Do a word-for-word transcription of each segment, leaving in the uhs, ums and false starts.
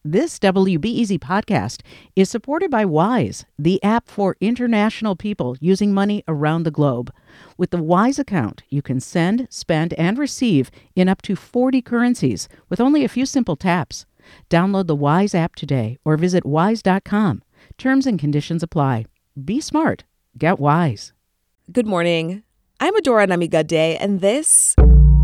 This W B E Z podcast is supported by Wise, the app for international people using money around the globe. With the Wise account, you can send, spend, and receive in up to forty currencies with only a few simple taps. Download the Wise app today or visit wise dot com. Terms and conditions apply. Be smart. Get Wise. Good morning. I'm Adora Namigade, and this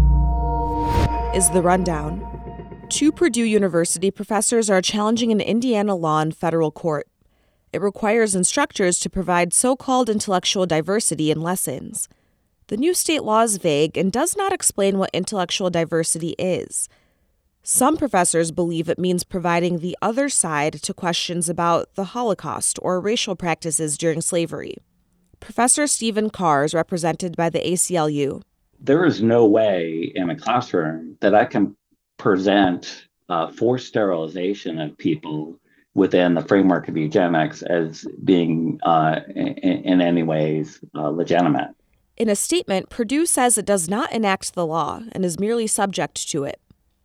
is The Rundown. Two Purdue University professors are challenging an Indiana law in federal court. It requires instructors to provide so-called intellectual diversity in lessons. The new state law is vague and does not explain what intellectual diversity is. Some professors believe it means providing the other side to questions about the Holocaust or racial practices during slavery. Professor Stephen Carr is represented by the A C L U. There is no way in a classroom that I can present uh, forced sterilization of people within the framework of eugenics as being uh, in, in any ways uh, legitimate. In a statement, Purdue says it does not enact the law and is merely subject to it.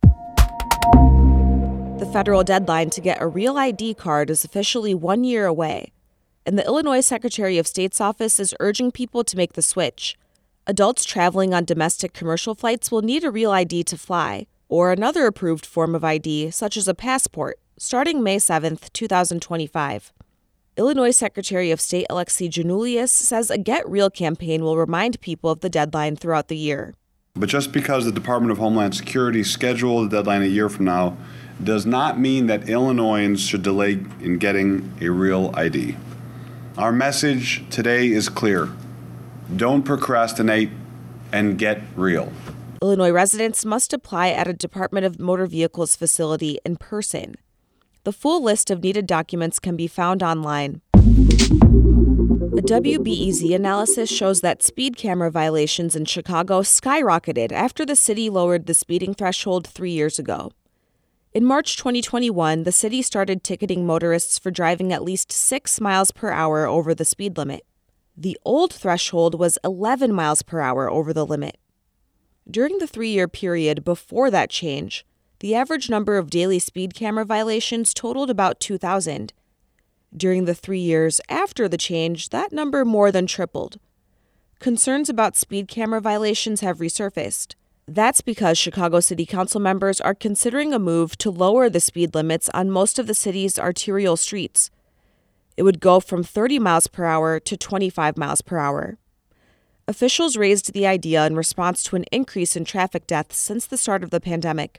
The federal deadline to get a real I D card is officially one year away, and the Illinois Secretary of State's office is urging people to make the switch. Adults traveling on domestic commercial flights will need a real I D to fly, or another approved form of I D, such as a passport, starting May seventh, twenty twenty-five. Illinois Secretary of State Alexei Giannoulias says a Get Real campaign will remind people of the deadline throughout the year. But just because the Department of Homeland Security scheduled the deadline a year from now does not mean that Illinoisans should delay in getting a real I D. Our message today is clear. Don't procrastinate and get real. Illinois residents must apply at a Department of Motor Vehicles facility in person. The full list of needed documents can be found online. A W B E Z analysis shows that speed camera violations in Chicago skyrocketed after the city lowered the speeding threshold three years ago. In March twenty twenty-one, the city started ticketing motorists for driving at least six miles per hour over the speed limit. The old threshold was eleven miles per hour over the limit. During the three-year period before that change, the average number of daily speed camera violations totaled about two thousand. During the three years after the change, that number more than tripled. Concerns about speed camera violations have resurfaced. That's because Chicago City Council members are considering a move to lower the speed limits on most of the city's arterial streets. It would go from thirty miles per hour to twenty-five miles per hour. Officials raised the idea in response to an increase in traffic deaths since the start of the pandemic.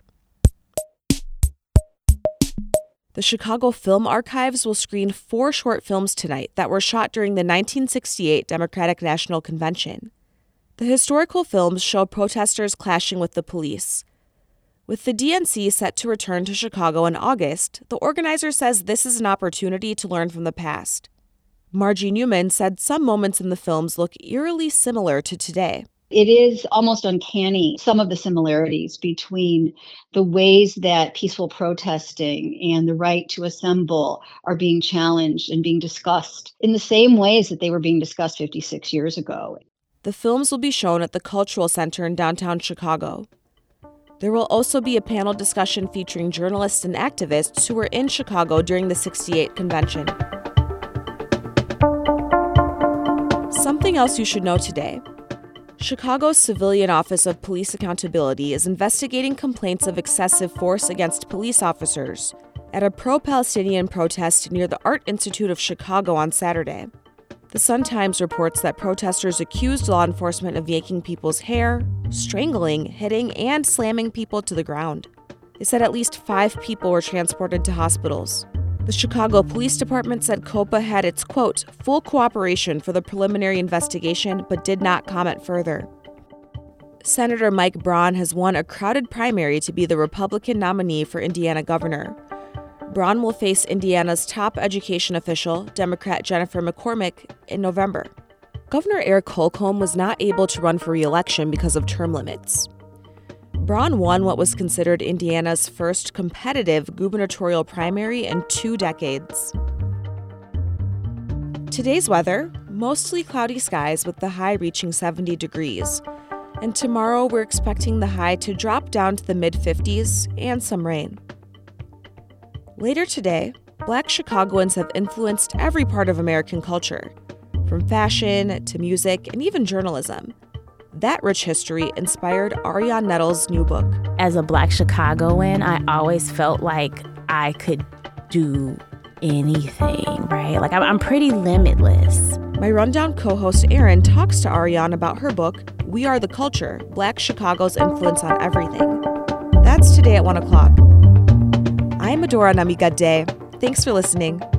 The Chicago Film Archives will screen four short films tonight that were shot during the nineteen sixty-eight Democratic National Convention. The historical films show protesters clashing with the police. With the D N C set to return to Chicago in August, the organizer says this is an opportunity to learn from the past. Margie Newman said some moments in the films look eerily similar to today. It is almost uncanny, some of the similarities between the ways that peaceful protesting and the right to assemble are being challenged and being discussed in the same ways that they were being discussed fifty-six years ago. The films will be shown at the Cultural Center in downtown Chicago. There will also be a panel discussion featuring journalists and activists who were in Chicago during the sixty-eight convention. Something else you should know today. Chicago's Civilian Office of Police Accountability is investigating complaints of excessive force against police officers at a pro-Palestinian protest near the Art Institute of Chicago on Saturday. The Sun-Times reports that protesters accused law enforcement of yanking people's hair, strangling, hitting, and slamming people to the ground. It said at least five people were transported to hospitals. The Chicago Police Department said COPA had its, quote, full cooperation for the preliminary investigation, but did not comment further. Senator Mike Braun has won a crowded primary to be the Republican nominee for Indiana governor. Braun will face Indiana's top education official, Democrat Jennifer McCormick, in November. Governor Eric Holcomb was not able to run for re-election because of term limits. Braun won what was considered Indiana's first competitive gubernatorial primary in two decades. Today's weather, mostly cloudy skies with the high reaching seventy degrees. And tomorrow we're expecting the high to drop down to the mid fifties and some rain. Later today, Black Chicagoans have influenced every part of American culture, from fashion to music and even journalism. That rich history inspired Ariane Nettles' new book. As a Black Chicagoan, I always felt like I could do anything, right? Like I'm, I'm pretty limitless. My Rundown co-host Erin talks to Ariane about her book, We Are the Culture, Black Chicago's Influence on Everything. That's today at one o'clock. I'm Adora Namigadde. Thanks for listening.